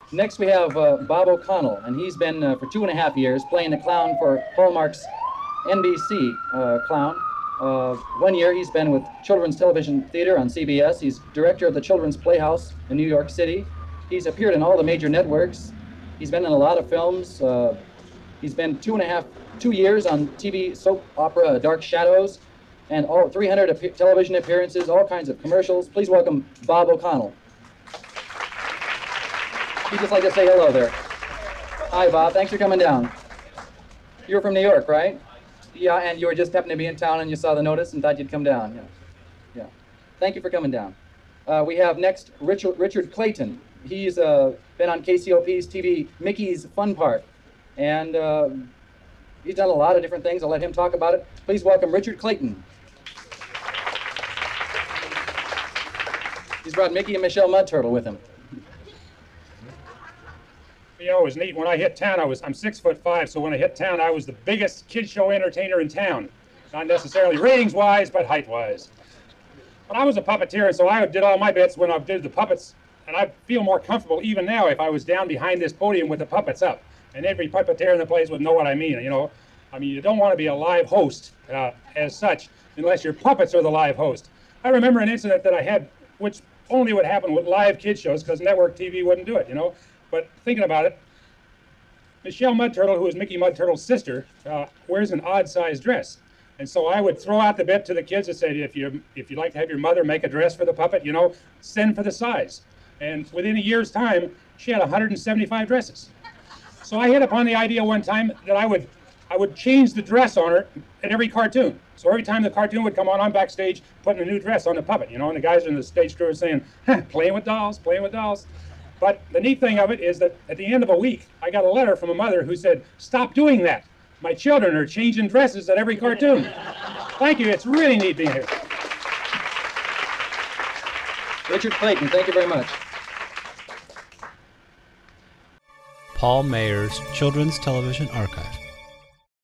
Next we have Bob O'Connell, and he's been for 2.5 years playing the clown for Hallmark's NBC clown. 1 year he's been with Children's Television Theater on CBS. He's director of the Children's Playhouse in New York City. He's appeared in all the major networks. He's been in a lot of films. He's been 2 years on TV soap opera Dark Shadows, and all 300 television appearances, all kinds of commercials. Please welcome Bob O'Connell. He'd just like to say hello there. Hi, Bob. Thanks for coming down. You're from New York, right? Yeah, and you were just happened to be in town and you saw the notice and thought you'd come down. Yeah. Thank you for coming down. We have next Richard Clayton. He's been on KCOP's TV Mickey's Fun Park, and he's done a lot of different things. I'll let him talk about it. Please welcome Richard Clayton. He's brought Mickey and Michelle Mudturtle with him. You know, it was neat. When I hit town, I'm 6'5", so when I hit town, I was the biggest kid show entertainer in town. Not necessarily ratings-wise, but height-wise. But I was a puppeteer, and so I did all my bits when I did the puppets, and I feel more comfortable even now if I was down behind this podium with the puppets up. And every puppeteer in the place would know what I mean, you know. I mean, you don't want to be a live host as such, unless your puppets are the live host. I remember an incident that I had, which only would happen with live kid shows, because network TV wouldn't do it, you know. But thinking about it, Michelle Mudturtle, who is Mickey Mudturtle's sister, wears an odd-sized dress. And so I would throw out the bit to the kids and say, if you'd like to have your mother make a dress for the puppet, you know, send for the size. And within a year's time, she had 175 dresses. So I hit upon the idea one time that I would change the dress on her at every cartoon. So every time the cartoon would come on, I'm backstage putting a new dress on the puppet, you know, and the guys in the stage crew were saying, playing with dolls, playing with dolls. But the neat thing of it is that at the end of a week, I got a letter from a mother who said, stop doing that. My children are changing dresses at every cartoon. Thank you. It's really neat being here. Richard Clayton, thank you very much. Paul Mayer's Children's Television Archive.